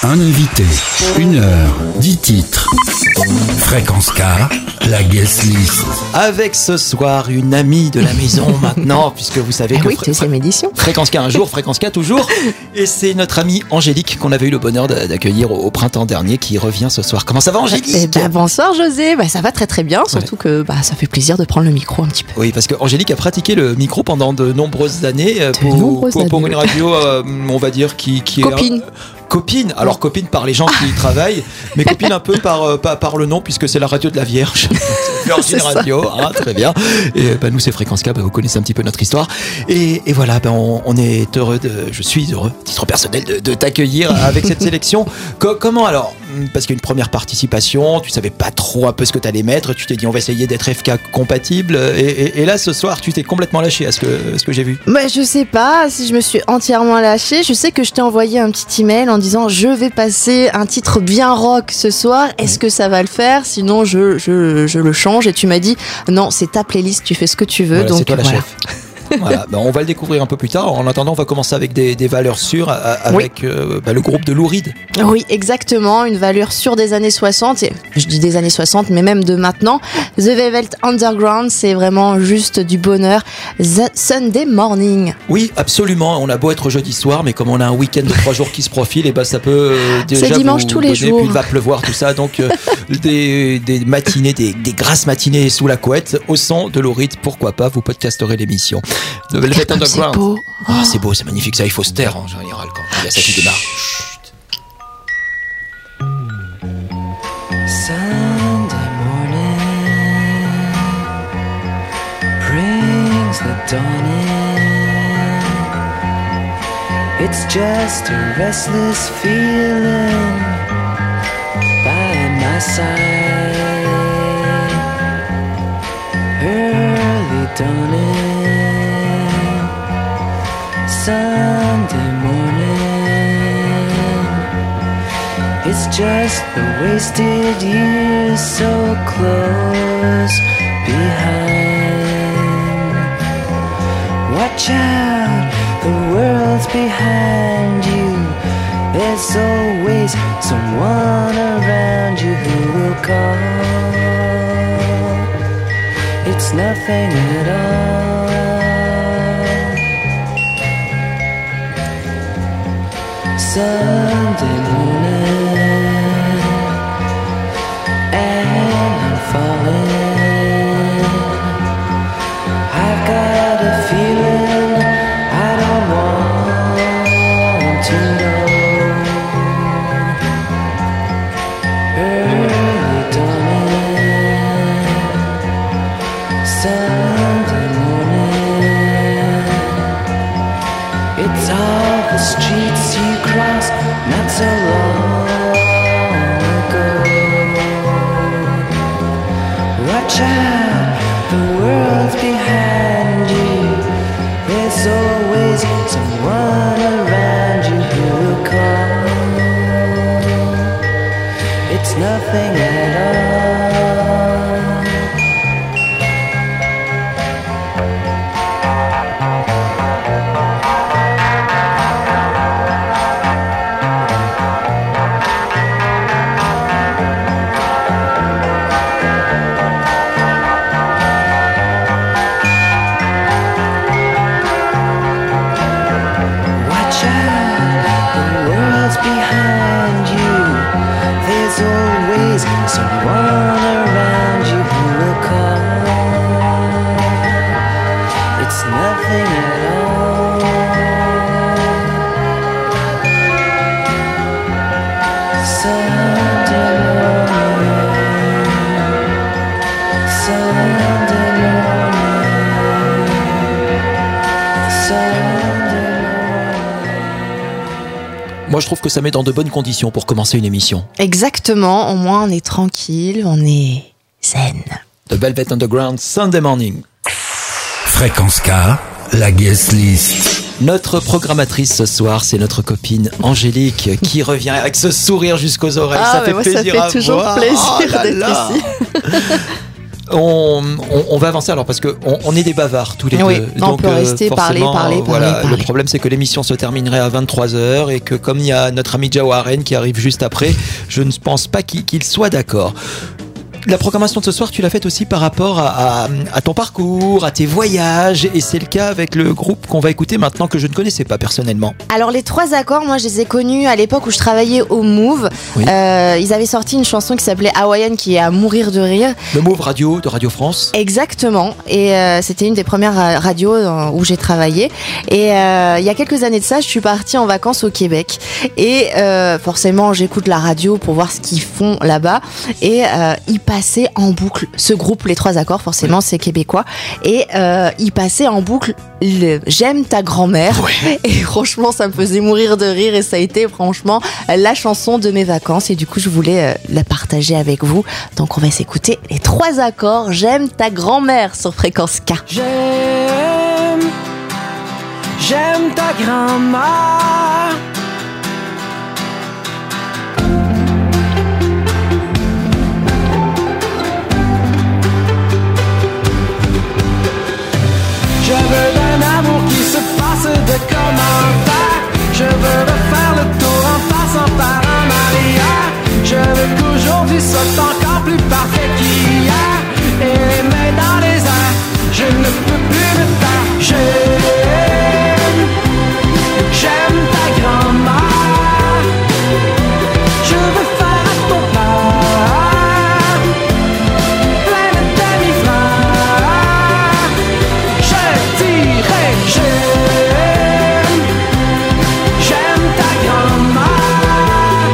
Un invité, 1 heure, 10 titres. Fréquence K, la guest list. Avec ce soir une amie de la maison maintenant, puisque vous savez que deuxième édition. Fréquence K un jour, Fréquence K toujours. Et c'est notre amie Angélique qu'on avait eu le bonheur d'accueillir au printemps dernier qui revient ce soir. Comment ça va, Angélique ? Bonsoir José, ça va très très bien, surtout que ça fait plaisir de prendre le micro un petit peu. Oui, parce que Angélique a pratiqué le micro pendant de nombreuses années pour une radio, on va dire, qui Copine. Copine, alors copine par les gens qui y travaillent, mais copine un peu par le nom, puisque c'est la radio de la Vierge. Virgin Radio, très bien. Et nous c'est Fréquence K, vous connaissez un petit peu notre histoire. Et voilà, on est heureux, je suis heureux, titre personnel, de t'accueillir avec cette sélection. Comment alors ? Parce qu'une première participation, tu savais pas trop un peu ce que t'allais mettre, tu t'es dit on va essayer d'être FK compatible, et là ce soir tu t'es complètement lâché à ce que j'ai vu. Je sais pas si je me suis entièrement lâché, je sais que je t'ai envoyé un petit email en disant je vais passer un titre bien rock ce soir, est-ce que ça va le faire ? Sinon je le change, et tu m'as dit non, c'est ta playlist, tu fais ce que tu veux. Voilà, donc c'est toi la chef. Voilà, on va le découvrir un peu plus tard. En attendant, on va commencer avec des valeurs sûres avec le groupe de Lou Reed. Oui, exactement, une valeur sûre des années 60, et je dis des années 60, mais même de maintenant. The Velvet Underground, c'est vraiment juste du bonheur. The Sunday Morning. Oui, absolument, on a beau être jeudi soir, mais comme on a un week-end de 3 jours qui se profile, et ça peut déjà c'est dimanche vous tous les donner, jours. puis il va pleuvoir, tout ça, donc des matinées, des grasses matinées sous la couette, au son de Lou Reed, pourquoi pas, vous podcasterez l'émission. The Velvet Underground. C'est beau. C'est beau, c'est magnifique, ça, il faut se taire en général quand il y a ça qui démarre. Sunday morning brings the dawn in. It's just a restless feeling by my side. Early dawning Sunday morning. It's just the wasted years so close behind. Watch out, the world's behind you. There's always someone around you who will call. It's nothing at all. Sunday morning, and I'm falling. I've got a feeling I don't want to know. Early dawning, Sunday morning. It's all the streets you crossed not so long ago. Watch out, the world's behind you. There's always someone around you who will call. It's nothing at all. Moi, je trouve que ça met dans de bonnes conditions pour commencer une émission. Exactement, au moins on est tranquille, on est zen. The Velvet Underground, Sunday Morning. Fréquence K, la guest list. Notre programmatrice ce soir, c'est notre copine Angélique qui revient avec ce sourire jusqu'aux oreilles. Ça fait plaisir à voir. Ça fait toujours plaisir d'être ici. on va avancer alors parce que on est des bavards tous les Oui, deux. on peut rester, parler. Le problème c'est que l'émission se terminerait à 23h et que comme il y a notre ami Jawaren qui arrive juste après, je ne pense pas qu'il soit d'accord. La programmation de ce soir, tu l'as faite aussi par rapport à ton parcours, à tes voyages, et c'est le cas avec le groupe qu'on va écouter maintenant que je ne connaissais pas personnellement. Alors les 3 accords, moi je les ai connus à l'époque où je travaillais au Move. Oui. Ils avaient sorti une chanson qui s'appelait Hawaiian, qui est à mourir de rire. Le Move Radio de Radio France. Exactement, et c'était une des premières radios où j'ai travaillé. Et il y a quelques années de ça, je suis partie en vacances au Québec. Et forcément, j'écoute la radio pour voir ce qu'ils font là-bas. Et ils passaient en boucle ce groupe, les 3 accords, forcément, c'est québécois. Et ils passaient en boucle J'aime ta grand-mère. Ouais. Et franchement, ça me faisait mourir de rire. Et ça a été franchement la chanson de mes vacances. Et du coup, je voulais la partager avec vous. Donc, on va s'écouter les 3 accords J'aime ta grand-mère sur Fréquence K. J'aime ta grand-mère. Je veux un amour qui se passe de commentaires. Je veux refaire le tour en passant par un arrière. Je veux qu'aujourd'hui soit encore plus parfait qu'hier. Et les mains dans les airs, je ne peux plus me taire. J'aime ta grand-mère. Je veux faire à ton père plein de demi-frères. Je dirais j'aime ta grand-mère.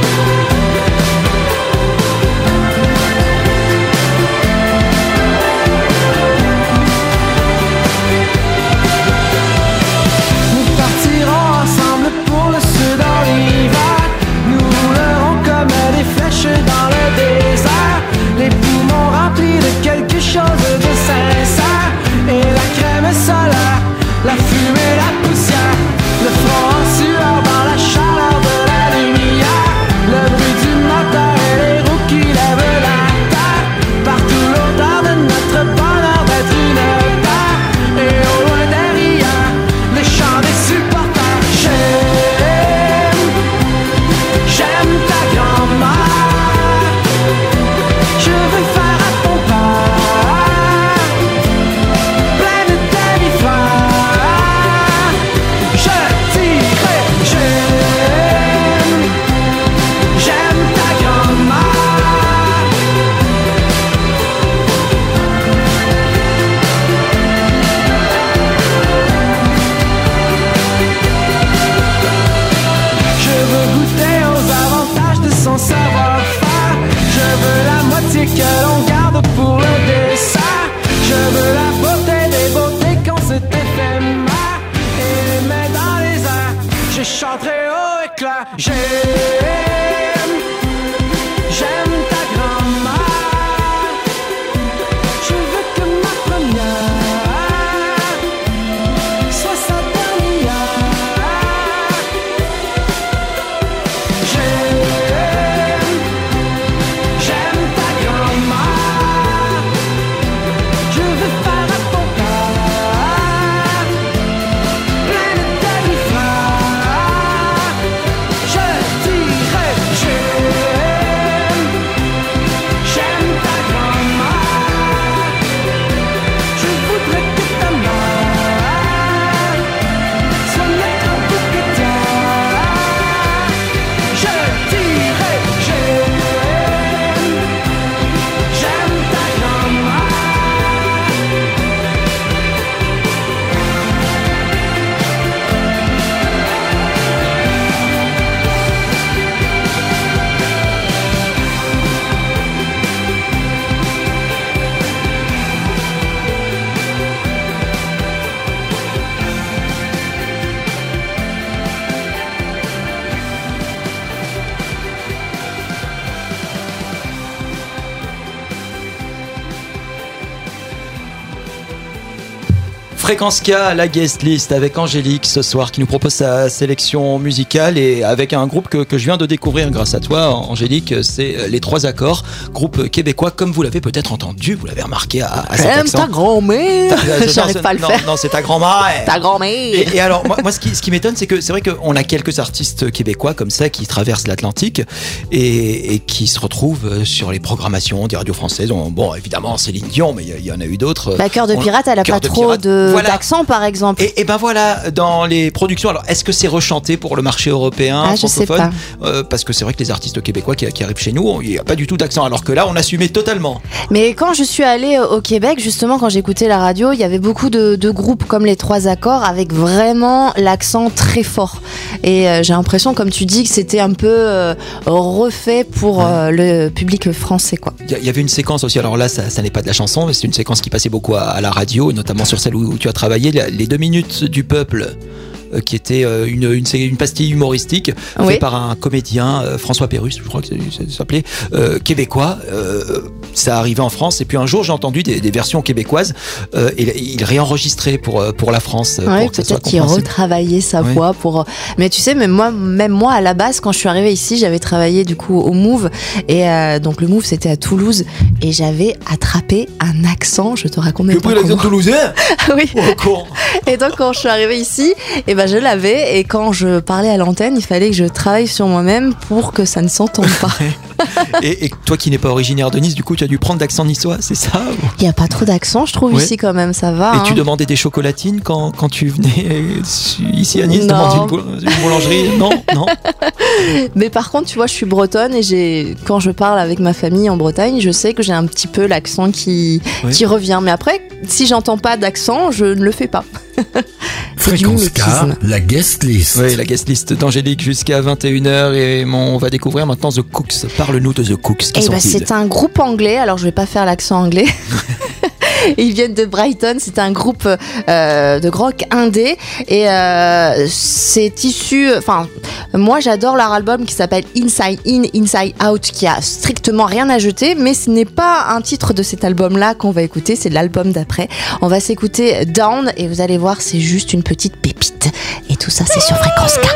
Nous partirons ensemble pour le sud en hiver. Nous roulerons comme des flèches dans le désert. Les poumons remplis de quelque chose de sincère. Et la crème solaire, la fumée, la poussière. Le front en sueur dans la chaleur de la lumière. Le bruit du moteur et les roues qui lèvent la terre. Partout l'odeur de notre bonheur d'être une paire. Et au loin derrière, les chants des supporters. J'aime ta grand-mère. Je veux faire à ton père plein de demi-frères. Je dirais j'aime ta grand-mère. Je veux goûter aux avantages de son savoir-faire. Je veux la moitié que l'on garde pour le dessert. Je veux la beauté des beautés quand c'est éphémère. Et les mains dans les airs, je chanterai haut et clair. J'aime ta grand-mère. Je veux que ma première soit sa dernière. J'aime ta grand-mère. Je veux faire à ton père plein de demi-frères. Je dirais j'aime Fréquence K, la guest list avec Angélique ce soir qui nous propose sa sélection musicale et avec un groupe que je viens de découvrir grâce à toi Angélique, c'est les Trois Accords, groupe québécois comme vous l'avez peut-être entendu, vous l'avez remarqué à cet accent. Ta grand-mère. J'arrive pas à le faire. Non, c'est ta grand-mère. Ta grand-mère. Et alors moi ce qui m'étonne c'est que c'est vrai qu'on a quelques artistes québécois comme ça qui traversent l'Atlantique et qui se retrouvent sur les programmations des radios françaises. Bon évidemment Céline Dion mais il y en a eu d'autres. Cœur de pirate, elle a pas trop d'accent par exemple. Et ben voilà, dans les productions, alors est-ce que c'est rechanté pour le marché européen, francophone ? Parce que c'est vrai que les artistes québécois qui arrivent chez nous, il n'y a pas du tout d'accent, alors que là on assumait totalement. Mais quand je suis allée au Québec, justement quand j'écoutais la radio, il y avait beaucoup de groupes comme les Trois Accords avec vraiment l'accent très fort. Et j'ai l'impression, comme tu dis, que c'était un peu refait pour le public français, quoi. Il y avait une séquence aussi, alors là ça n'est pas de la chanson, mais c'est une séquence qui passait beaucoup à la radio, notamment sur celle où tu as travaillé, les 2 minutes du peuple, qui était une pastille humoristique faite par un comédien, François Pérusse, je crois que ça s'appelait, québécois. Ça arrivait en France et puis un jour j'ai entendu des versions québécoises et il réenregistrait pour la France. Ouais, peut-être qu'il retravaillait sa voix pour. Mais tu sais, même moi à la base quand je suis arrivée ici, j'avais travaillé du coup au Move et donc le Move c'était à Toulouse et j'avais attrapé un accent. Je te raconte même pas. Tu as pris l'accent toulousain ? Oui. Et donc quand je suis arrivée ici, et je l'avais et quand je parlais à l'antenne, il fallait que je travaille sur moi-même pour que ça ne s'entende pas. Et toi qui n'es pas originaire de Nice, du coup tu as dû prendre d'accent niçois, c'est ça ? Il n'y a pas trop d'accent, je trouve, ici quand même, ça va. Et tu demandais des chocolatines quand tu venais ici à Nice, demander une boulangerie ? Non. Mais par contre, tu vois, je suis bretonne et quand je parle avec ma famille en Bretagne, je sais que j'ai un petit peu l'accent qui revient. Mais après, si j'entends pas d'accent, je ne le fais pas. Fréquence K, la guest list. Oui, la guest list d'Angélique jusqu'à 21h et on va découvrir maintenant The Cooks. Parle-nous de The Cooks. Qui sont-ils ? C'est un groupe anglais, alors je vais pas faire l'accent anglais. Ils viennent de Brighton, c'est un groupe de rock indé et c'est issu. Enfin, moi j'adore leur album qui s'appelle Inside In, Inside Out, qui a strictement rien à jeter, mais ce n'est pas un titre de cet album-là qu'on va écouter, c'est l'album d'après. On va s'écouter Down et vous allez voir, c'est juste une petite pépite. Et tout ça, c'est sur Fréquence K.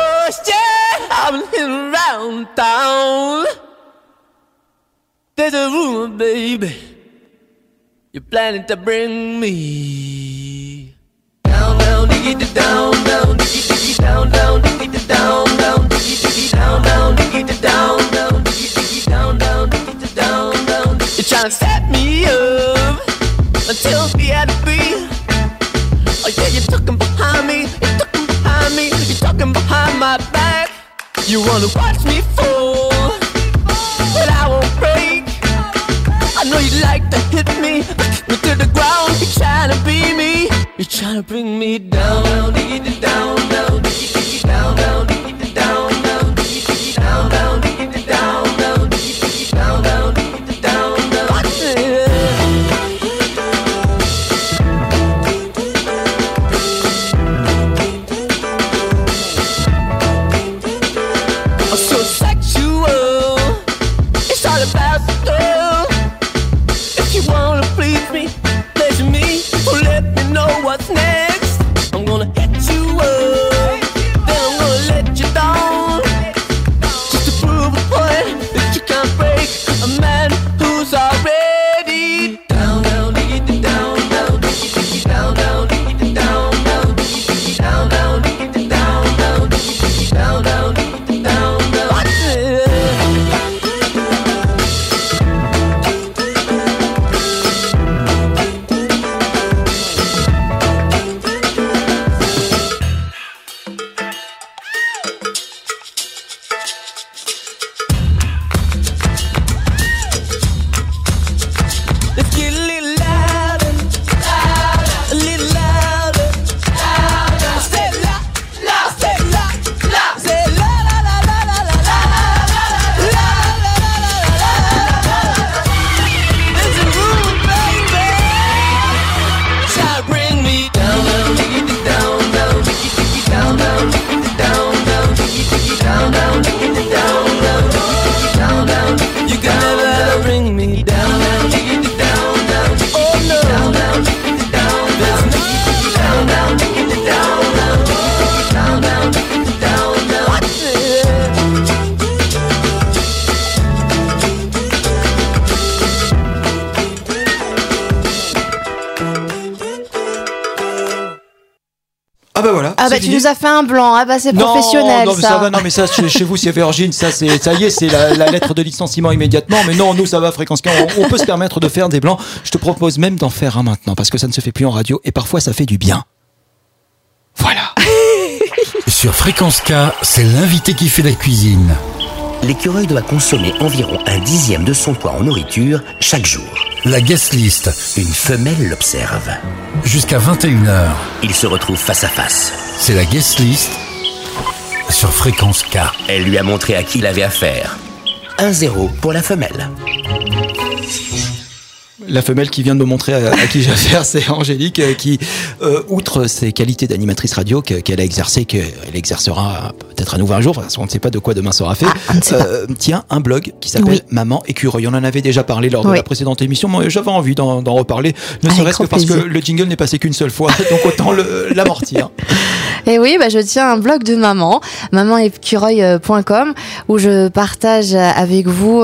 You're planning to bring me down, down, diggy, down, down, diggy, down, down, diggy, down, down, diggy, down, down, diggy, down, down, diggy, down, down, diggy, down, down. You're trying to set me up until the end of me. Oh yeah, you're talking behind me, you're talking behind me, you're talking behind my back. You wanna watch me fall, but I won't break. I know you like to hit me to the ground. You're trying to be me. You're trying to bring me down, down, diggy, down, down, diggy, down, down, diggy, down, down, diggy, down, down, diggy, down, down, diggy, down, down, diggy, down, down. I'm so sexual. It's all about the girl. If you wanna please me, pleasure me, so let me know what's next. I'm gonna hit you up, then I'm gonna let you down, just to prove Virginie. tu nous as fait un blanc. Ah bah c'est Non, professionnel non, mais ça va, non, mais ça, chez vous, c'est Virgin, ça y est, c'est la lettre de licenciement immédiatement. Mais non, nous, ça va, Fréquence K, on peut se permettre de faire des blancs. Je te propose même d'en faire un maintenant, parce que ça ne se fait plus en radio, et parfois, ça fait du bien. Voilà. Sur Fréquence K, c'est l'invité qui fait la cuisine. L'écureuil doit consommer environ 1/10 de son poids en nourriture chaque jour. La guest list, Une femelle l'observe. jusqu'à 21h. Ils se retrouvent face à face. C'est la guest list sur Fréquence K. Elle lui a montré à qui il avait affaire. 1-0 pour la femelle. La femelle qui vient de me montrer à qui j'ai affaire, c'est Angélique, qui, outre ses qualités d'animatrice radio qu'elle a exercées, qu'elle exercera peut-être à nouveau un jour, parce qu'on ne sait pas de quoi demain sera fait, tient un blog qui s'appelle Oui. Maman Écureuil. On en avait déjà parlé lors de Oui. la précédente émission, mais j'avais envie d'en reparler, ne Avec serait-ce que grand parce que plaisir. le jingle n'est passé qu'une seule fois, donc autant l'amortir. Et oui, bah, je tiens un blog de maman, mamanécureuil.com, où je partage avec vous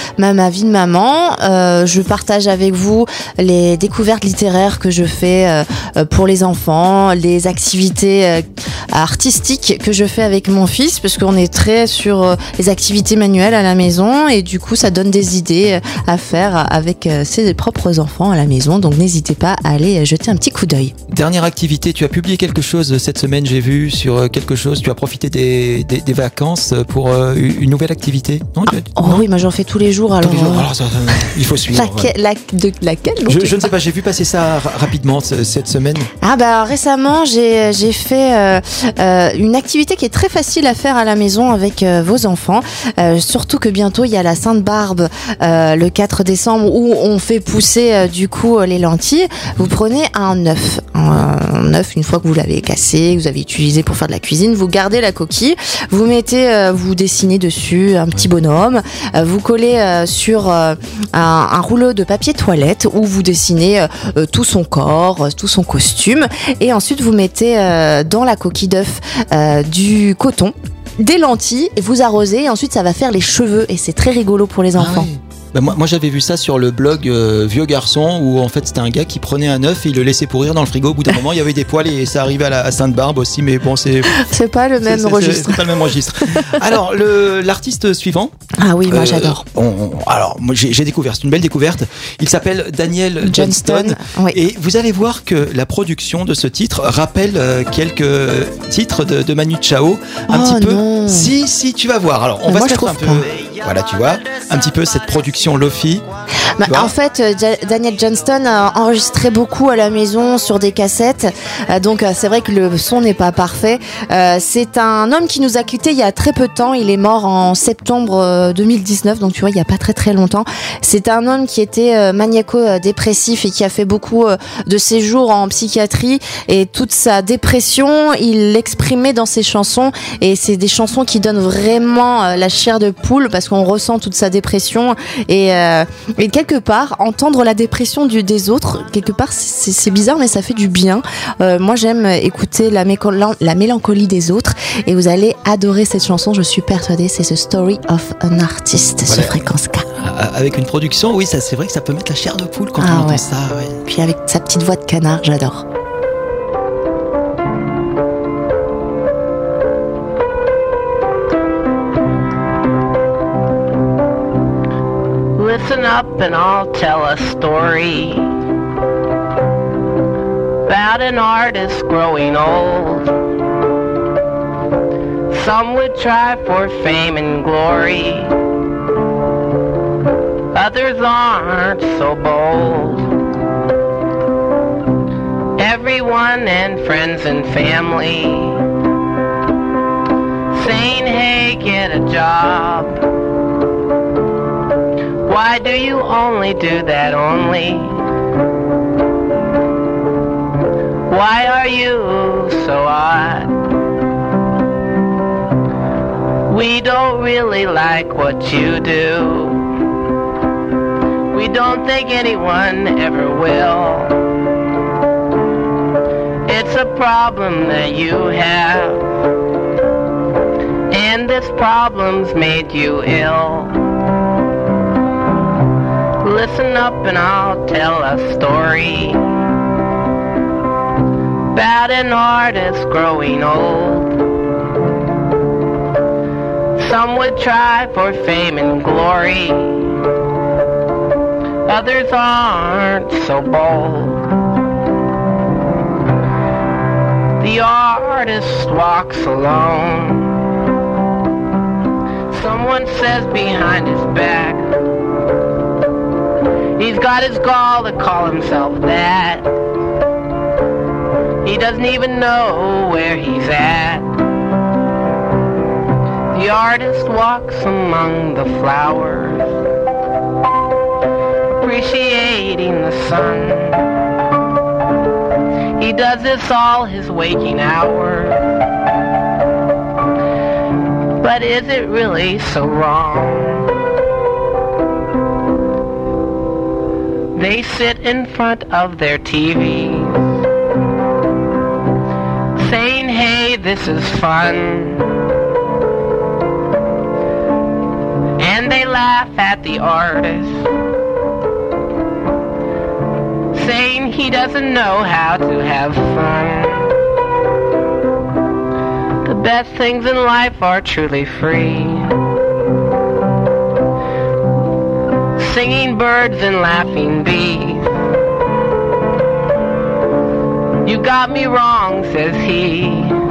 ma vie de maman. Je partage avec vous les découvertes littéraires que je fais pour les enfants, les activités artistiques que je fais avec mon fils, parce qu'on est très sur les activités manuelles à la maison, et du coup, ça donne des idées à faire avec ses propres enfants à la maison. Donc, n'hésitez pas à aller jeter un petit coup d'œil. Dernière activité, tu as publié quelque chose cette semaine, j'ai vu, sur quelque chose, tu as profité des vacances pour une nouvelle activité, non, Oh non oui, moi j'en fais tous les jours. Alors, Tous les jours. Alors, il faut suivre. laquelle donc, Je ne sais pas, j'ai vu passer ça rapidement cette semaine. Ah bah récemment j'ai fait une activité qui est très facile à faire à la maison avec vos enfants, surtout que bientôt il y a la Sainte-Barbe le 4 décembre où on fait pousser du coup les lentilles. Vous prenez un œuf, une fois que vous l'avez cassé, que vous avez utilisé pour faire de la cuisine, vous gardez la coquille, vous mettez, vous dessinez dessus un petit bonhomme, vous collez sur un rouleau de papier toilette où vous dessinez tout son corps, tout son costume, et ensuite vous mettez dans la coquille d'œuf du coton, des lentilles, et vous arrosez, et ensuite ça va faire les cheveux, et c'est très rigolo pour les enfants. Ah oui. Bah, moi j'avais vu ça sur le blog Vieux Garçon, où en fait c'était un gars qui prenait un œuf et il le laissait pourrir dans le frigo. Au bout d'un moment il y avait des poils, et ça arrivait à Sainte-Barbe aussi, mais bon c'est C'est pas le même registre. C'est pas le même registre. Alors l'artiste suivant. Ah oui, moi j'adore. Alors moi j'ai découvert, c'est une belle découverte. Il s'appelle Daniel Johnston. Oui. Et vous allez voir que la production de ce titre rappelle quelques titres de Manu Chao. Un Oh petit peu. non. Si, tu vas voir. Alors on va Moi, se je mettre un trouve peu. pas. Voilà, tu vois, un petit peu cette production Lofi. Bah, Tu vois en fait, Daniel Johnston a enregistré beaucoup à la maison sur des cassettes, donc c'est vrai que le son n'est pas parfait. C'est un homme qui nous a quittés il y a très peu de temps. Il est mort en septembre 2019, donc tu vois, il y a pas très très longtemps. C'est un homme qui était maniaco-dépressif et qui a fait beaucoup de séjours en psychiatrie, et toute sa dépression, il l'exprimait dans ses chansons, et c'est des chansons qui donnent vraiment la chair de poule parce qu'on ressent toute sa dépression, et quelque part entendre la dépression des autres, quelque part c'est bizarre, mais ça fait du bien. Moi j'aime écouter la mélancolie des autres, et vous allez adorer cette chanson, je suis persuadée. C'est The Story of an Artist, Voilà. sur Fréquence K. Avec une production, oui, ça c'est vrai que ça peut mettre la chair de poule quand Ah on entend ouais. ça. Ouais. Puis avec sa petite voix de canard, j'adore. Listen up and I'll tell a story about an artist growing old. Some would try for fame and glory, others aren't so bold. Everyone and friends and family saying, hey, get a job. Why do you only do that only? Why are you so odd? We don't really like what you do. We don't think anyone ever will. It's a problem that you have, and this problem's made you ill. Listen up and I'll tell a story about an artist growing old. Some would try for fame and glory, others aren't so bold. The artist walks alone. Someone says behind his back he's got his gall to call himself that. He doesn't even know where he's at. The artist walks among the flowers, appreciating the sun. He does this all his waking hours. But is it really so wrong? They sit in front of their TVs, saying, hey, this is fun. And they laugh at the artist, saying he doesn't know how to have fun. The best things in life are truly free. Singing birds and laughing bees. You got me wrong, says he.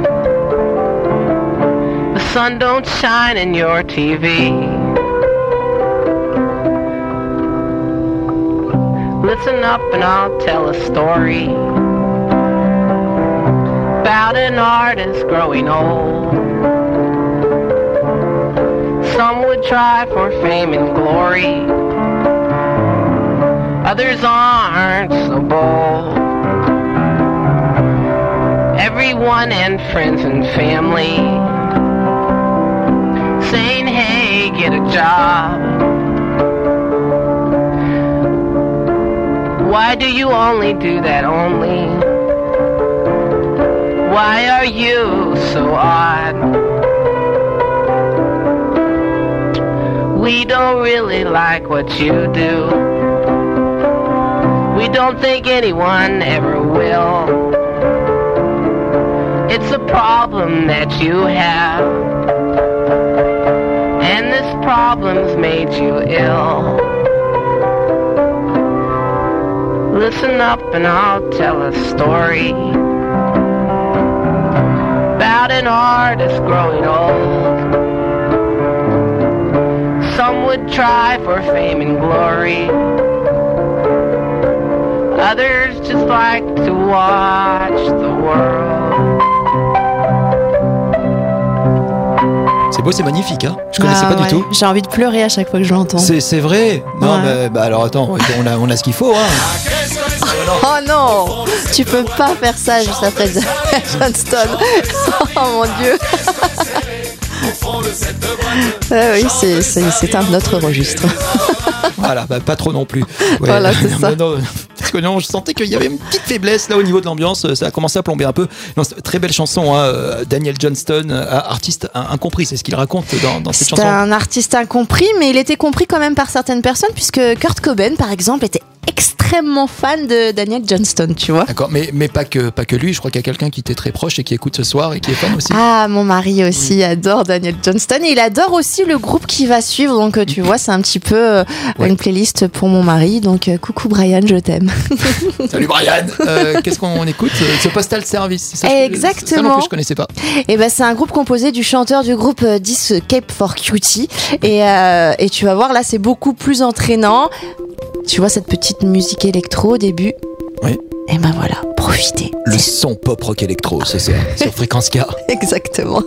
The sun don't shine in your TV. Listen up and I'll tell a story about an artist growing old. Some would try for fame and glory, others aren't so bold. Everyone and friends and family saying, hey, get a job. Why do you only do that only? Why are you so odd? We don't really like what you do. We don't think anyone ever will. It's a problem that you have, and this problem's made you ill. Listen up and I'll tell a story about an artist growing old. Some would try for fame and glory, others just like to watch the world. C'est beau, c'est magnifique, hein. Je connaissais pas du tout. J'ai envie de pleurer à chaque fois que je l'entends. C'est vrai. Non, Ouais. mais bah alors attends, on a ce qu'il faut, hein. Oh non, tu peux pas faire ça juste après Johnston. Oh mon Dieu. Oui, c'est un autre registre. Voilà, bah, pas trop non plus. Ouais. Voilà, c'est ça. Non, parce que non, je sentais qu'il y avait une petite faiblesse là au niveau de l'ambiance. Ça a commencé à plomber un peu. Non, très belle chanson, hein. Daniel Johnston, artiste incompris, c'est ce qu'il raconte dans cette chanson. C'est un artiste incompris, mais il était compris quand même par certaines personnes, puisque Kurt Cobain, par exemple, était extrêmement fan de Daniel Johnston, tu vois. D'accord, mais pas que lui. Je crois qu'il y a quelqu'un qui était très proche et qui écoute ce soir et qui est fan aussi. Ah, mon mari aussi adore Daniel Johnston et il adore aussi le groupe qui va suivre. Donc, tu vois, c'est un petit peu une playlist pour mon mari. Donc, coucou Brian, je t'aime. Salut Brian. Qu'est-ce qu'on écoute? Ce Postal Service. C'est ça, Exactement. C'est ça non plus, je connaissais pas. Et ben, c'est un groupe composé du chanteur du groupe This Cape for Cutie. Et tu vas voir, là, c'est beaucoup plus entraînant. Tu vois cette petite musique électro au début? Oui. Et ben voilà, profitez. Le son pop rock électro, c'est ça, sur Fréquence K. Exactement.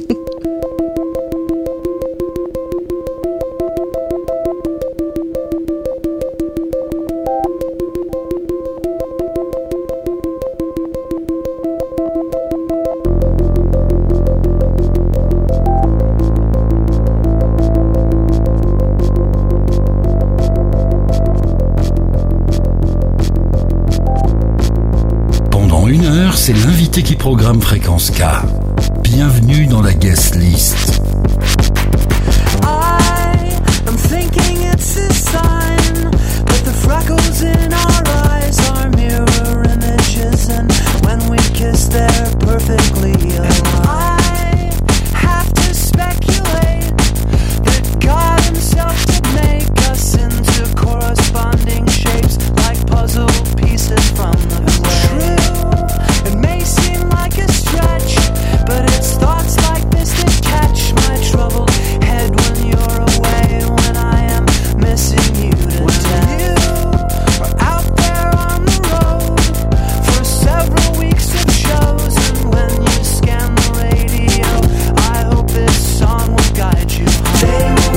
C'est l'invité qui programme Fréquence K. Bienvenue dans la guest list. I'm thinking it's a sign, but the freckles in our eyes are mirror images, and when we kiss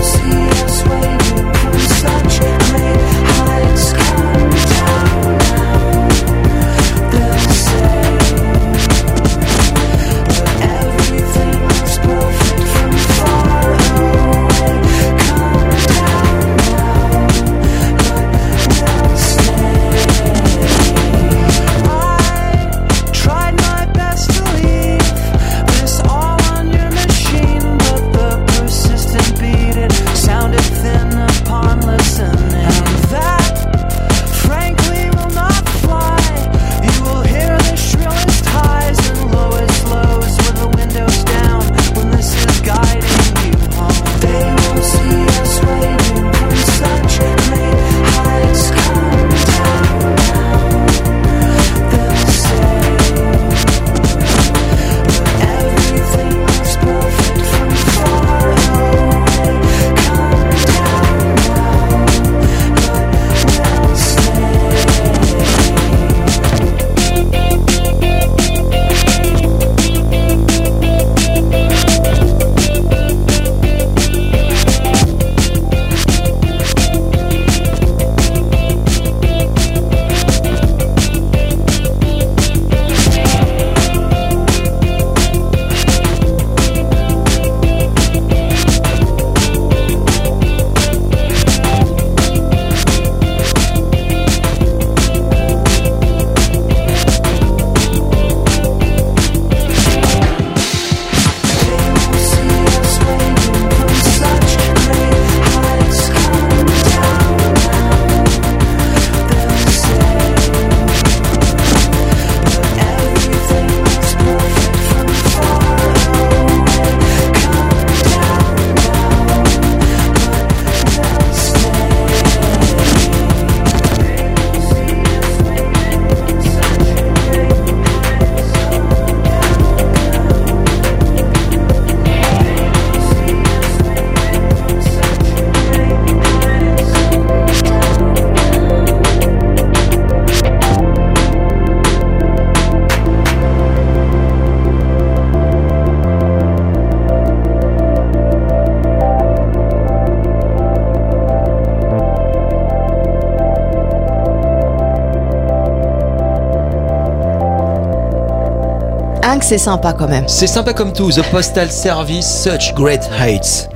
Hank, c'est sympa quand même. C'est sympa comme tout. The Postal Service, Such Great Heights.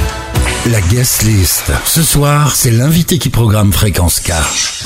La guest list. Ce soir, c'est l'invité qui programme Fréquence K.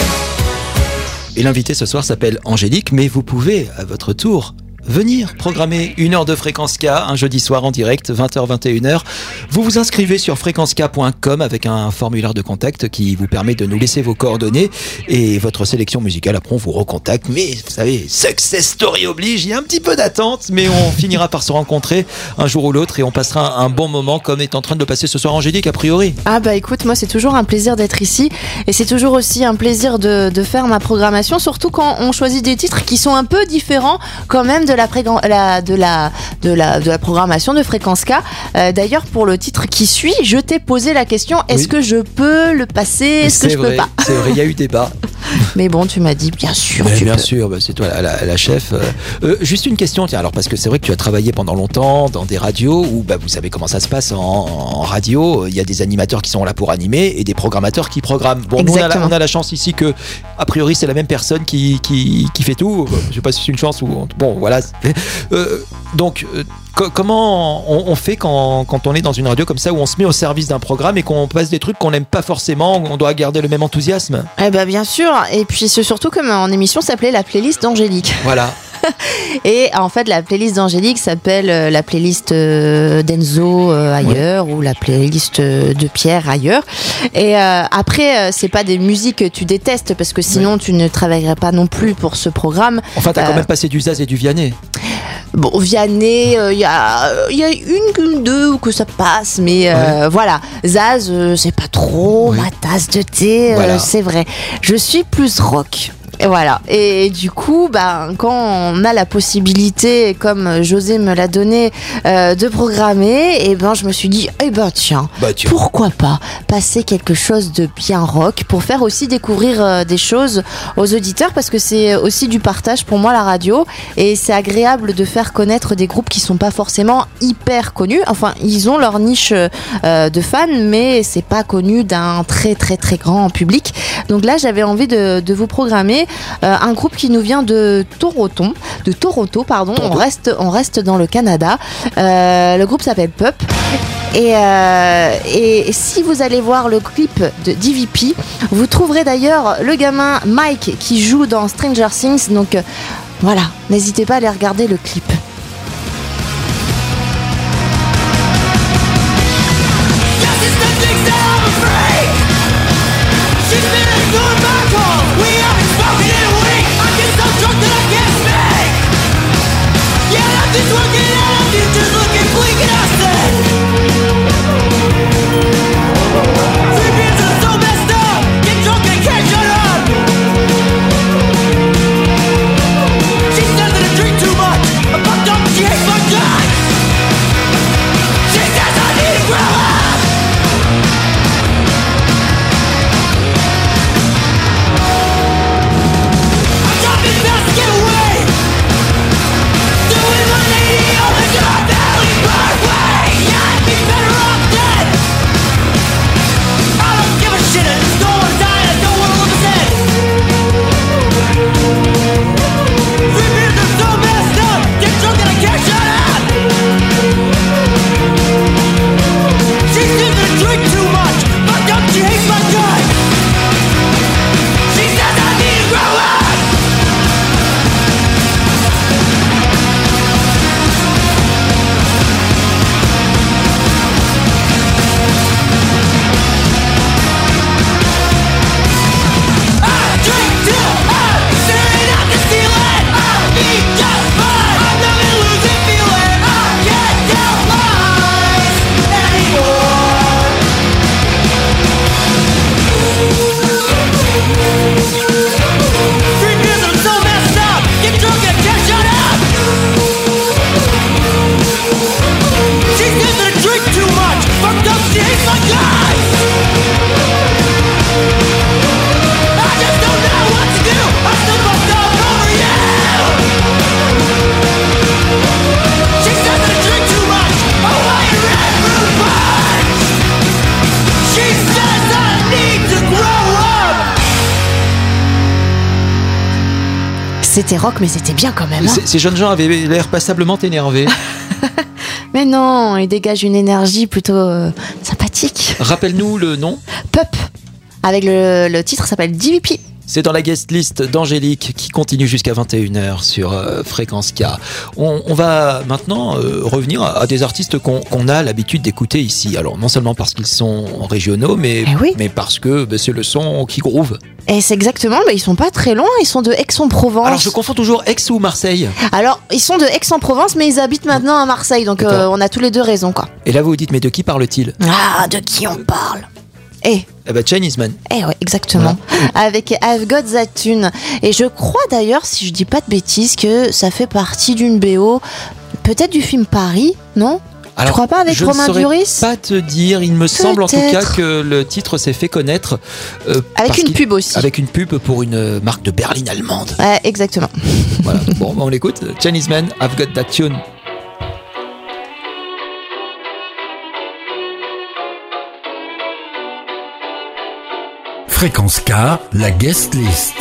Et l'invité ce soir s'appelle Angélique, mais vous pouvez, à votre tour, venir programmer 1 heure de Fréquence K un jeudi soir en direct, 20h-21h. Vous vous inscrivez sur fréquencek.com avec un formulaire de contact qui vous permet de nous laisser vos coordonnées et votre sélection musicale. Après, on vous recontacte. Mais vous savez, success story oblige, il y a un petit peu d'attente, mais on finira par se rencontrer un jour ou l'autre et on passera un bon moment comme est en train de le passer ce soir Angélique, a priori. Ah bah écoute, moi c'est toujours un plaisir d'être ici et c'est toujours aussi un plaisir de faire ma programmation, surtout quand on choisit des titres qui sont un peu différents quand même de la programmation de Fréquence K. D'ailleurs, pour le titre qui suit, je t'ai posé la question, est-ce que je peux le passer, est-ce que je peux pas? C'est vrai, il y a eu débat. Mais bon, tu m'as dit bien sûr. Mais tu bien peux. sûr, bah, c'est toi la chef. Juste une question, tiens, alors parce que c'est vrai que tu as travaillé pendant longtemps dans des radios où vous savez comment ça se passe en radio. Il y a des animateurs qui sont là pour animer et des programmateurs qui programment. Bon, nous, on a la chance ici que, a priori, c'est la même personne qui fait tout. Je sais pas si c'est une chance ou bon, voilà. Donc, comment on fait quand on est dans une radio comme ça où on se met au service d'un programme et qu'on passe des trucs qu'on n'aime pas forcément, on doit garder le même enthousiasme? Eh ben bien sûr, et puis c'est surtout que mon émission s'appelait la playlist d'Angélique. Voilà. Et en fait, la playlist d'Angélique s'appelle la playlist d'Enzo ailleurs, ou la playlist de Pierre ailleurs. Et après, c'est pas des musiques que tu détestes parce que sinon tu ne travaillerais pas non plus pour ce programme. Enfin, t'as quand même passé du Zaz et du Vianney. Bon, Vianney, il y a une ou deux que ça passe, mais voilà. Zaz, c'est pas trop ma tasse de thé, voilà. C'est vrai. Je suis plus rock. Et voilà. Et du coup, quand on a la possibilité, comme José me l'a donné, de programmer, et je me suis dit, tiens, pourquoi pas passer quelque chose de bien rock pour faire aussi découvrir des choses aux auditeurs, parce que c'est aussi du partage pour moi la radio, et c'est agréable de faire connaître des groupes qui sont pas forcément hyper connus. Enfin, ils ont leur niche de fans, mais c'est pas connu d'un très très très grand public. Donc là, j'avais envie de vous programmer un groupe qui nous vient de Toronto. On reste dans le Canada. Le groupe s'appelle Pup. Et si vous allez voir le clip de DVP, vous trouverez d'ailleurs le gamin Mike qui joue dans Stranger Things. Donc voilà, n'hésitez pas à aller regarder le clip. C'était rock, mais c'était bien quand même. Ces jeunes gens avaient l'air passablement énervés. Mais non, ils dégagent une énergie plutôt sympathique. Rappelle-nous le nom. Pup, avec le titre s'appelle DVP. C'est dans la guest list d'Angélique qui continue jusqu'à 21h sur Fréquence K. On va maintenant revenir à des artistes qu'on a l'habitude d'écouter ici. Alors non seulement parce qu'ils sont régionaux, mais parce que c'est le son qui groove. Et c'est exactement, ils sont pas très loin, ils sont de Aix-en-Provence. Alors je confonds toujours Aix ou Marseille. Alors ils sont de Aix-en-Provence, mais ils habitent maintenant à Marseille, donc on a tous les deux raison, quoi. Et là vous vous dites, mais de qui parle-t-il ? Ah, de qui on parle ? Chinese Man. Ouais, exactement. Voilà. Avec I've Got That Tune. Et je crois d'ailleurs, si je dis pas de bêtises, que ça fait partie d'une BO, peut-être du film Paris, non ? Alors, tu crois pas, avec Romain Duris ? Je ne saurais pas te dire. Il me semble en tout cas que le titre s'est fait connaître avec une pub aussi. Avec une pub pour une marque de berline allemande. Ouais, exactement. Voilà. Bon, on l'écoute. Chinese Man, I've Got That Tune. Fréquence K, la guest list.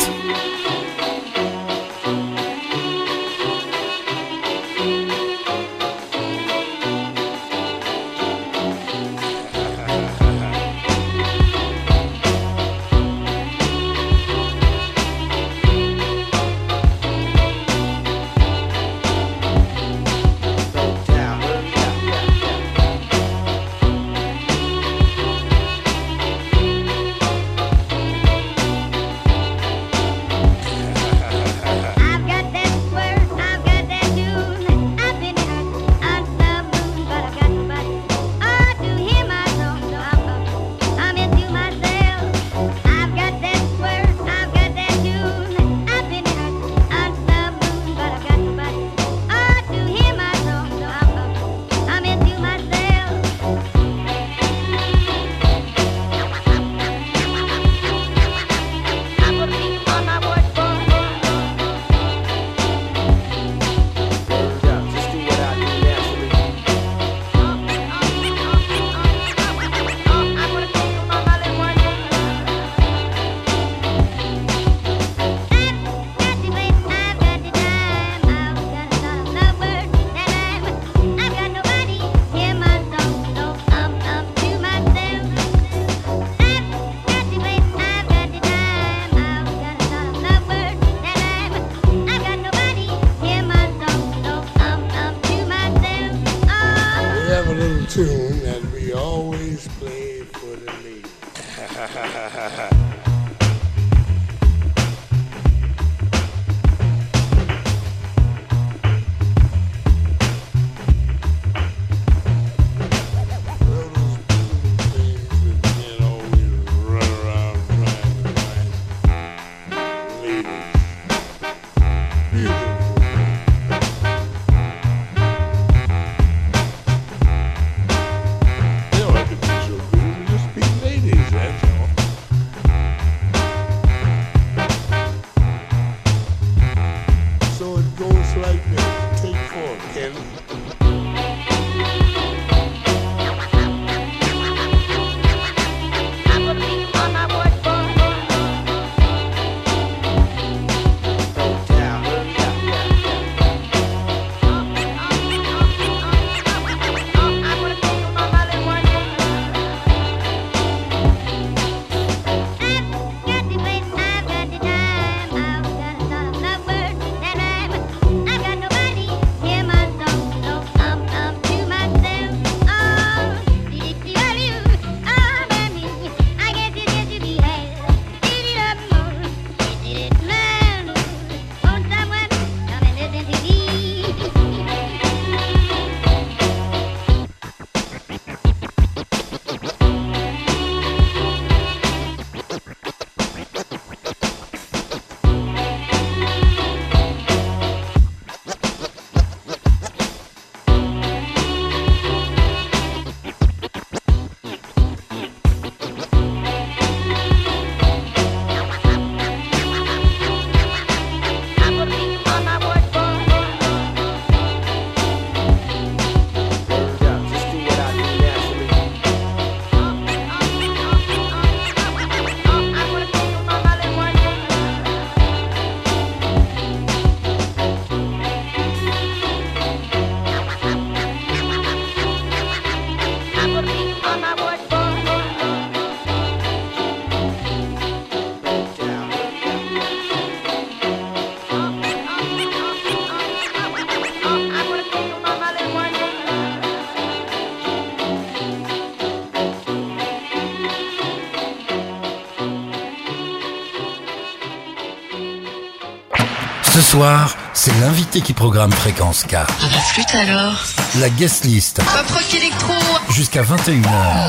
Ce soir, c'est l'invité qui programme Fréquence K. Ah bah flûte alors. La guest list. Pop rock électro. Jusqu'à 21h.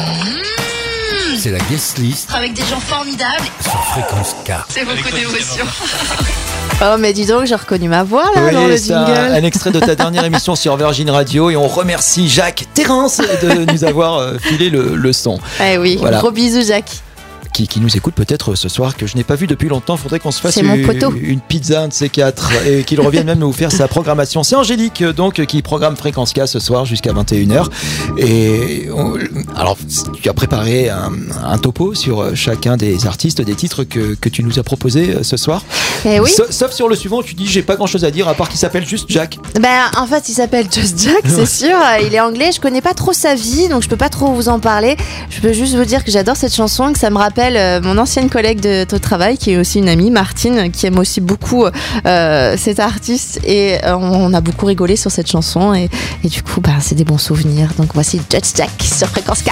C'est la guest list Avec des gens formidables. sur Fréquence K. C'est beaucoup d'émotions. Oh, mais dis donc, j'ai reconnu ma voix là dans le c'est jingle. un extrait de ta dernière émission sur Virgin Radio et on remercie Jacques Terrence de nous avoir filé le son. Eh oui, Voilà. gros bisous, Jacques. Qui nous écoute peut-être ce soir, que je n'ai pas vu depuis longtemps. Faudrait qu'on se fasse C'est mon poteau. une pizza, un de ces quatre, et qu'il revienne même nous faire sa programmation. C'est Angélique donc qui programme Fréquence K ce soir jusqu'à 21h. Et alors tu as préparé un topo sur chacun des artistes, des titres que tu nous as proposés ce soir. Eh oui. Sauf sur le suivant, tu dis j'ai pas grand chose à dire à part qu'il s'appelle juste Jack. Ben, en fait, il s'appelle Just Jack, c'est sûr. Il est anglais. Je connais pas trop sa vie, donc je peux pas trop vous en parler. Je peux juste vous dire que j'adore cette chanson et que ça me rappelle mon ancienne collègue de travail, qui est aussi une amie, Martine, qui aime aussi beaucoup cet artiste. Et on a beaucoup rigolé sur cette chanson. Et du coup, ben, c'est des bons souvenirs. Donc voici Just Jack sur Fréquence K.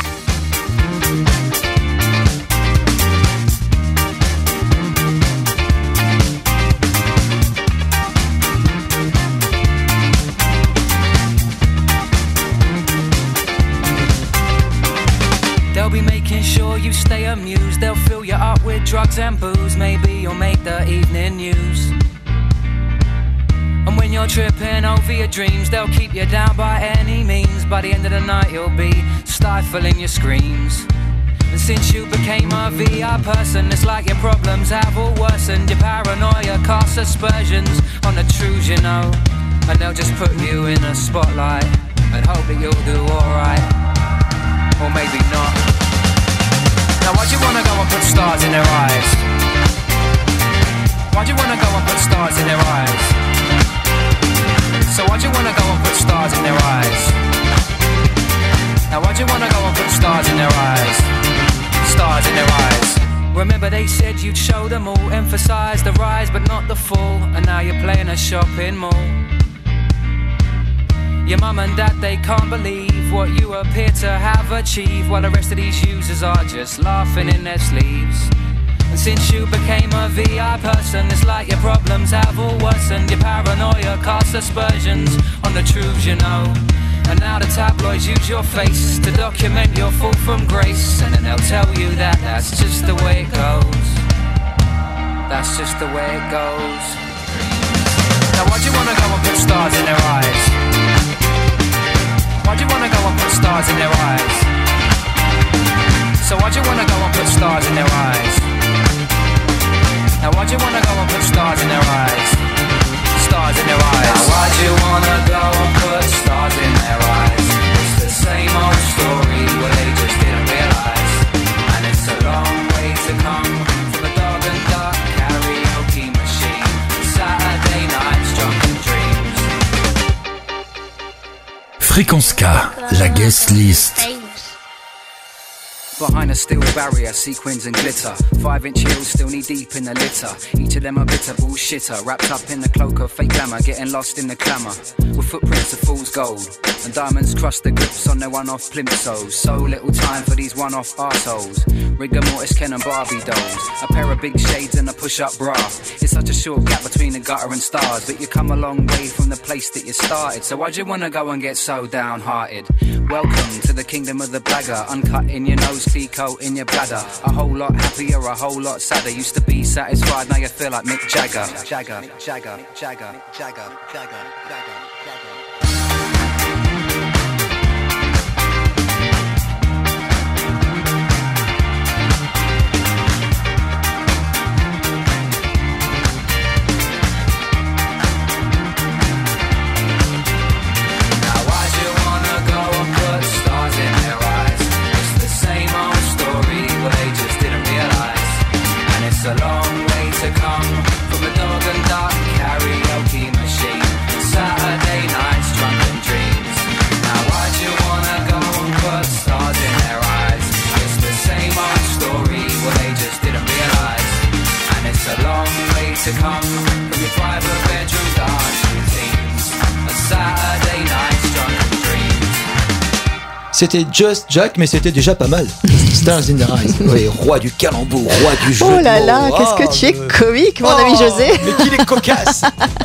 They'll be making sure you stay amused. They'll fill you up with drugs and booze. Maybe you'll make the evening news. And when you're tripping over your dreams, they'll keep you down by any means. By the end of the night you'll be stifling your screams. And since you became a VI person, it's like your problems have all worsened. Your paranoia casts aspersions on the truths you know. And they'll just put you in a spotlight and hope that you'll do alright. Or maybe not. Now why'd you wanna go and put stars in their eyes? Why'd you wanna go and put stars in their eyes? So why'd you wanna go and put stars in their eyes? Now why'd you wanna go and put stars in their eyes? Stars in their eyes. Remember they said you'd show them all, emphasize the rise but not the fall. And now you're playing a shopping mall. Your mum and dad, they can't believe what you appear to have achieved, while the rest of these users are just laughing in their sleeves. And since you became a VI person, it's like your problems have all worsened. Your paranoia casts aspersions on the truths you know. And now the tabloids use your face to document your fall from grace. And then they'll tell you that that's just the way it goes. That's just the way it goes. Now why'd you wanna go and put stars in their eyes? Why'd you wanna go and put stars in their eyes? So why'd you wanna go and put stars in their eyes? Now why'd you wanna go and put stars in their eyes? Stars in their eyes. Now why'd you wanna go and put stars in their eyes? It's the same old story, well they just didn't realise. And it's a long way to come from a dog and duck karaoke machine, Saturday nights, drunken dreams. Fréquence K, la guest list. Behind a steel barrier, sequins and glitter. 5-inch heels still knee deep in the litter. Each of them a bitter bullshitter, wrapped up in the cloak of fake glamour, getting lost in the clamour. With footprints of fool's gold, and diamonds crust the grips on their one-off plimsolls. So little time for these one-off arseholes. Rigor mortis, Ken and Barbie dolls. A pair of big shades and a push-up bra. It's such a short gap between the gutter and stars, but you come a long way from the place that you started. So why'd you wanna go and get so downhearted? Welcome to the kingdom of the blagger. Uncut in your nose, clear coat in your bladder. A whole lot happier, a whole lot sadder. Used to be satisfied, now you feel like Mick Jagger. Jagger, Jagger, Jagger, Jagger, Jagger, Jagger, Jagger. It's a long way to come from a dog and duck karaoke machine, Saturday nights, drunken dreams. Now why'd you wanna go and put stars in their eyes? It's the same old story, well they just didn't realise. And it's a long way to come from your private bedroom dance routines, a Saturday nights, drunken dreams. C'était Just Jack, mais c'était déjà pas mal. Stars in the Eyes. Oui, roi du calembour, roi du jeu. Oh là de là, mots. qu'est-ce que tu es comique, mon ami José. Mais qu'il est cocasse.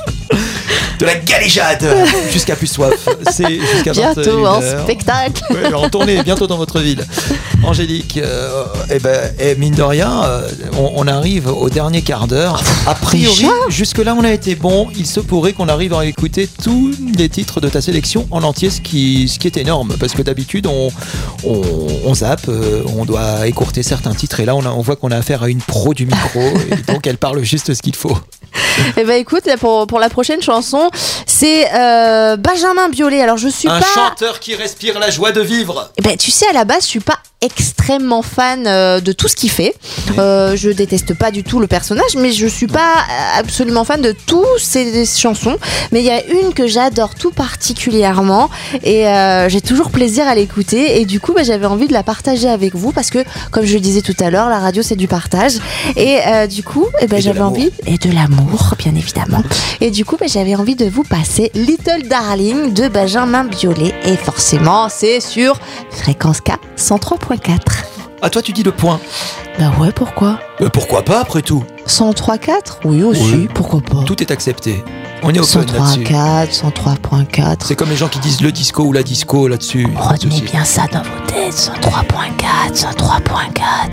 De la galéjade jusqu'à plus soif. C'est jusqu'à bientôt 21h. en spectacle. Oui, en tournée, bientôt dans votre ville. Angélique, mine de rien, on arrive au dernier quart d'heure. A priori, jusque-là, on a été bon. Il se pourrait qu'on arrive à écouter tous les titres de ta sélection en entier, ce qui est énorme. Parce que d'habitude, on zappe, on doit écourter certains titres. Et là, on voit qu'on a affaire à une pro du micro. Et donc, elle parle juste ce qu'il faut. Eh ben écoute, pour la prochaine chanson, c'est Benjamin Biolay. Alors je suis un pas chanteur qui respire la joie de vivre. Eh ben tu sais, à la base, je suis pas extrêmement fan de tout ce qu'il fait. Je déteste pas du tout le personnage, mais je suis pas absolument fan de toutes ses chansons. Mais il y a une que j'adore tout particulièrement et j'ai toujours plaisir à l'écouter. Et du coup, j'avais envie de la partager avec vous parce que, comme je le disais tout à l'heure, la radio c'est du partage. Et du coup, j'avais envie et de l'amour, bien évidemment. Et du coup, j'avais envie de vous passer Little Darling de Benjamin Biolay. Et forcément, c'est sur Fréquence K 103.4. Ah, toi, tu dis le point. Bah ouais, pourquoi ? Pourquoi pas, après tout ? 103.4 ? Oui, aussi, oui. Pourquoi pas ? Tout est accepté. On est open là-dessus. 103.4, 103.4. C'est comme les gens qui disent le disco ou la disco là-dessus. Retenez bien ça dans vos têtes. 103.4, 103.4,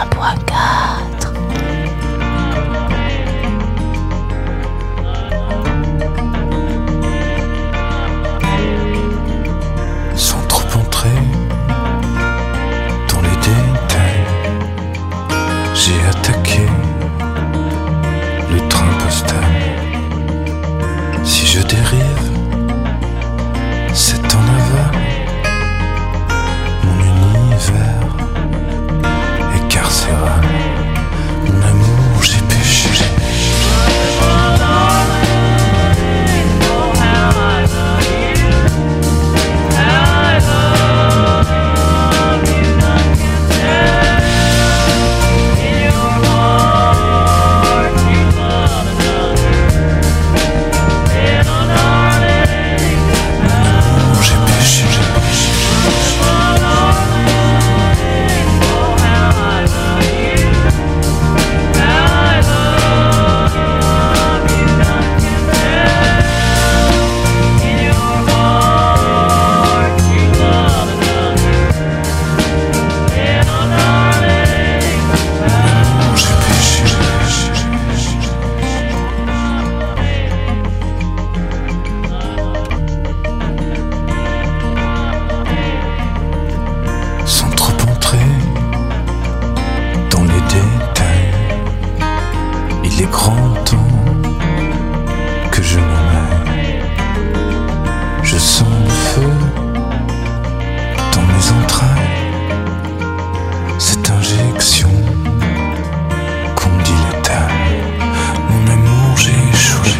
103.4. Sans trop entrer dans les détails, j'ai attaqué le train postal. Si je dérive, c'est en aval. Mon univers est carcéral. Mon amour, j'ai péché. Il est grand temps que je m'éveille. Je sens le feu dans mes entrailles. Cette injection qu'on me dit létale. Mon amour, j'ai échoué.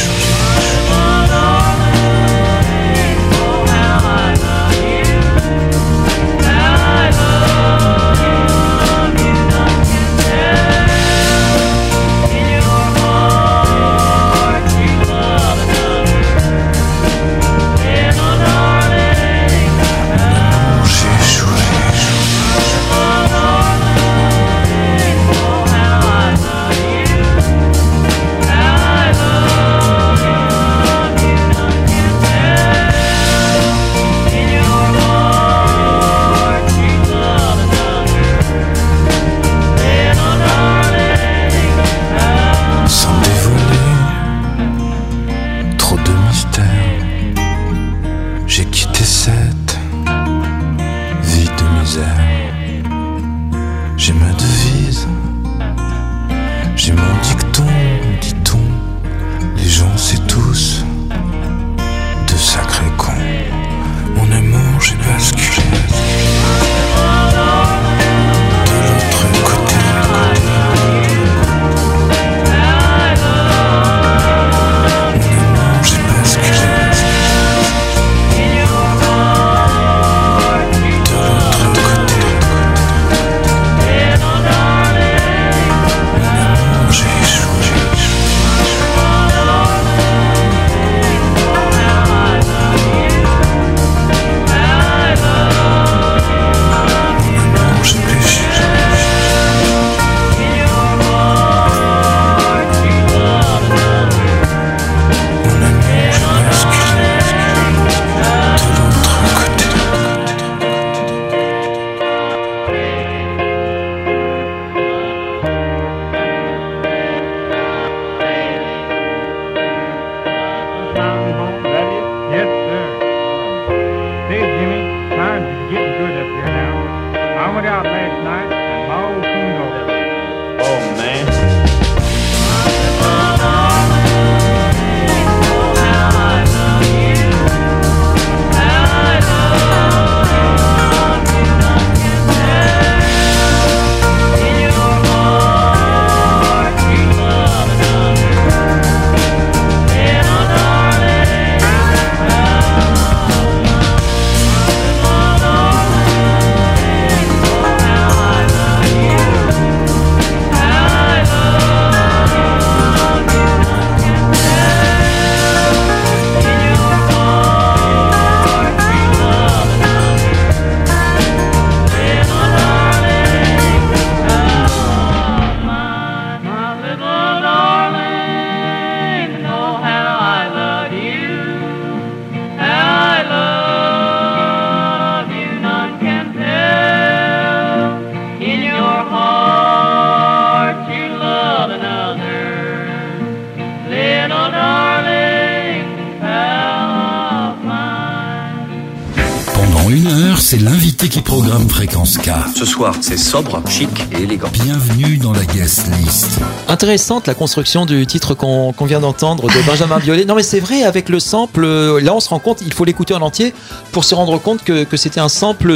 C'est l'invité qui programme Fréquence K. Ce soir, c'est sobre, chic et élégant. Bienvenue dans la guest list. Intéressante la construction du titre qu'on vient d'entendre de Benjamin Biolay. Non mais c'est vrai, avec le sample, là on se rend compte, il faut l'écouter en entier pour se rendre compte que c'était un sample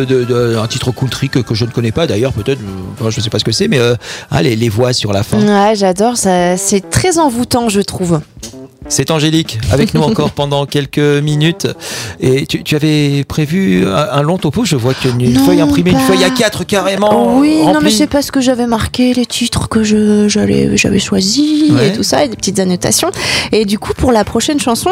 un titre country que je ne connais pas d'ailleurs, peut-être, je ne sais pas ce que c'est, mais les voix sur la fin. Ouais, j'adore, ça, c'est très envoûtant je trouve. C'est Angélique, avec nous encore pendant quelques minutes. Et tu avais prévu un long topo, je vois qu'il y a une feuille imprimée, une feuille A4 carrément. Oui, remplie. non mais c'est parce que j'avais marqué les titres que j'avais choisis et tout ça, et des petites annotations. Et du coup, pour la prochaine chanson,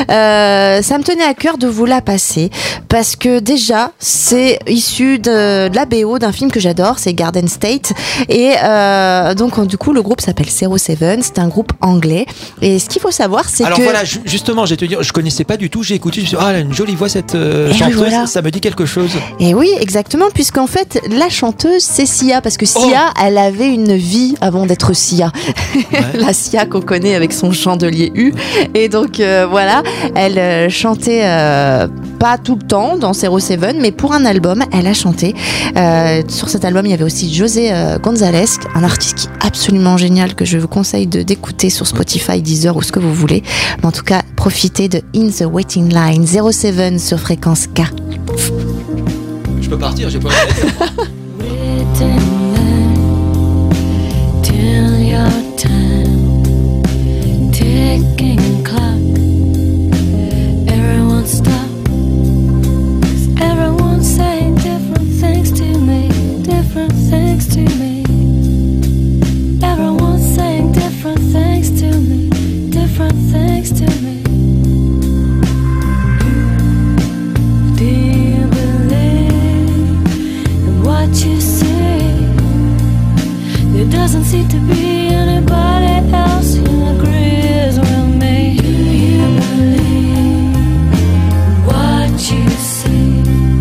ça me tenait à cœur de vous la passer. Parce que déjà, c'est issu de la BO d'un film que j'adore, c'est Garden State. Et donc, du coup, le groupe s'appelle 07, c'est un groupe anglais. Et ce qu'il faut savoir, savoir, c'est Alors que... voilà, justement, je vais te dire, je connaissais pas du tout, j'ai écouté, je me suis dit, elle a une jolie voix cette chanteuse, voilà. Ça me dit quelque chose. Et oui, exactement, puisqu'en fait, la chanteuse, c'est Sia, parce que Sia, elle avait une vie avant d'être Sia. Ouais. La Sia qu'on connaît avec son chandelier U. Et donc, voilà, elle chantait pas tout le temps dans 07, mais pour un album, elle a chanté. Sur cet album, il y avait aussi José González, un artiste qui est absolument génial, que je vous conseille d'écouter sur Spotify, Deezer ou ce que vous voulez. Mais en tout cas, profitez de In the Waiting Line 07 sur Fréquence K. Je peux partir, j'ai pas envie de doesn't seem to be anybody else who agrees with me. Do you believe what you see?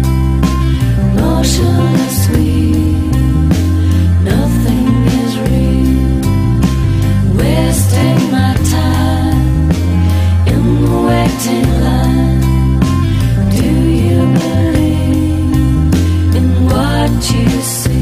Motionless sweet, nothing is real. Wasting my time in the waiting line. Do you believe in what you see?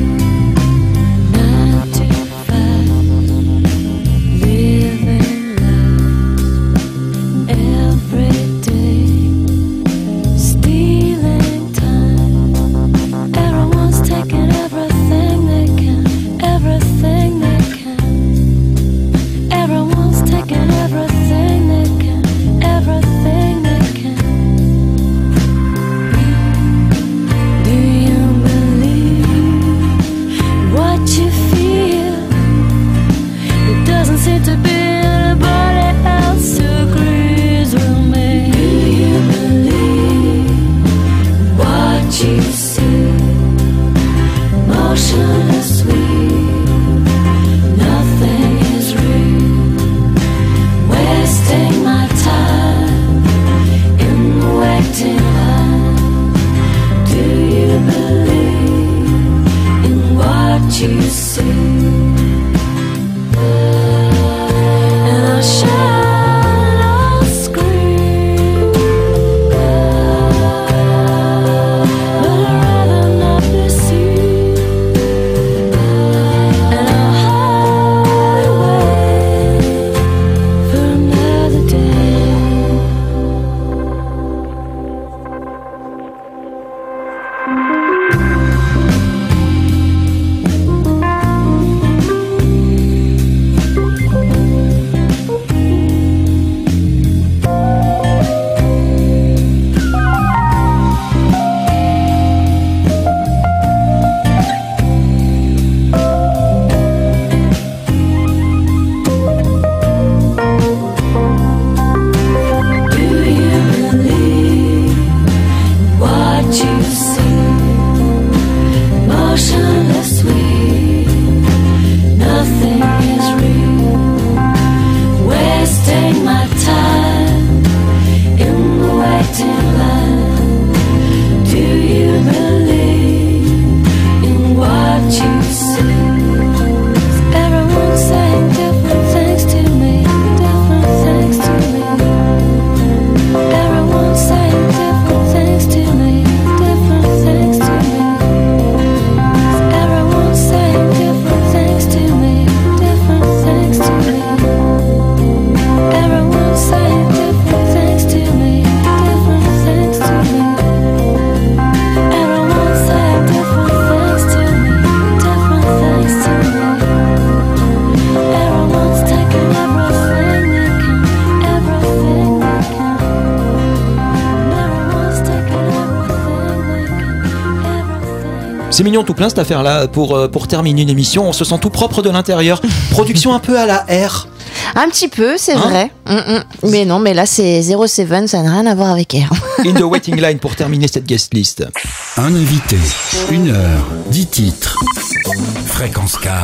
C'est mignon tout plein cette affaire-là pour terminer une émission. On se sent tout propre de l'intérieur. Production un peu à la R. Un petit peu, c'est vrai. Mais non, mais là c'est 07, ça n'a rien à voir avec R. In the Waiting Line pour terminer cette guest list. Un invité, 1 heure, 10 titres. Fréquence K,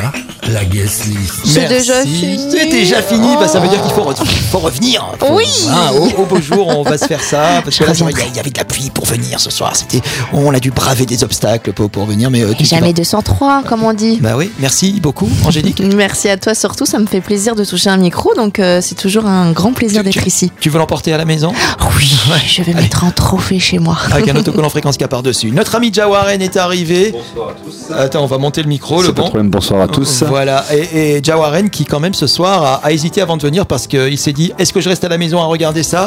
La guest list. C'est déjà Merci. fini. C'est déjà fini. Bah, ça veut dire qu'il faut revenir. Oui. Au beau jour, on va se faire ça. Parce que là, reviendrai. il y avait de la pluie pour venir ce soir. On a dû braver des obstacles pour venir. Mais Et jamais 203, comme on dit. Bah oui, merci beaucoup, Angélique. Merci à toi surtout, ça me fait plaisir de toucher un micro, donc c'est toujours un grand plaisir d'être ici. Tu veux l'emporter à la maison? Oui, je vais mettre un trophée chez moi. Avec un autocollant Fréquence K par-dessus. Notre ami Jawaren est arrivé. Bonsoir à tous. Attends, on va monter le micro. C'est pas de problème, bonsoir à tous. Voilà, et Jawaren qui quand même ce soir a hésité avant de venir parce qu'il s'est dit, est-ce que je reste à la maison à regarder ça?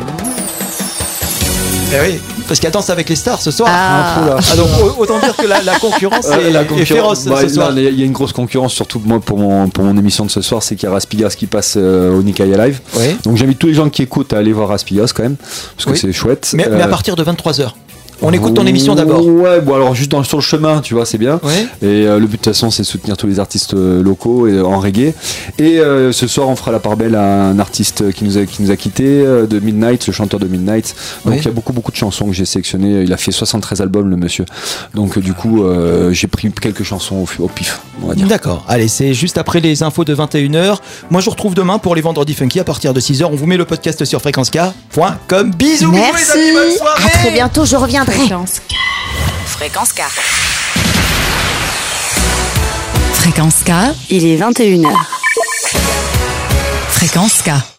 Eh oui, parce qu'attends, c'est avec les stars ce soir. Donc autant dire que la concurrence est féroce ce soir. Il y a une grosse concurrence, surtout moi pour mon émission de ce soir, c'est qu'il y a Raspigas qui passe au Nikaya Live. Oui. Donc j'invite tous les gens qui écoutent à aller voir Raspigas quand même, parce que c'est chouette. Mais à partir de 23h. On écoute ton émission d'abord. Ouais, bon alors juste sur le chemin, tu vois, c'est bien. Ouais. Et le but de toute façon, c'est de soutenir tous les artistes locaux et en reggae. Et ce soir, on fera la part belle à un artiste qui nous a quitté, de Midnight, le chanteur de Midnight. Donc il y a beaucoup de chansons que j'ai sélectionnées. Il a fait 73 albums, le monsieur. Donc du coup, j'ai pris quelques chansons au pif, on va dire. D'accord. Allez, c'est juste après les infos de 21h. Moi, je vous retrouve demain pour les vendredis funky à partir de 6h. On vous met le podcast sur fréquencek.com. Bisous, merci. Bisous les amis, bonne soirée. À très bientôt, je reviendrai. Fréquence K. Fréquence K. Il est 21h. Fréquence K.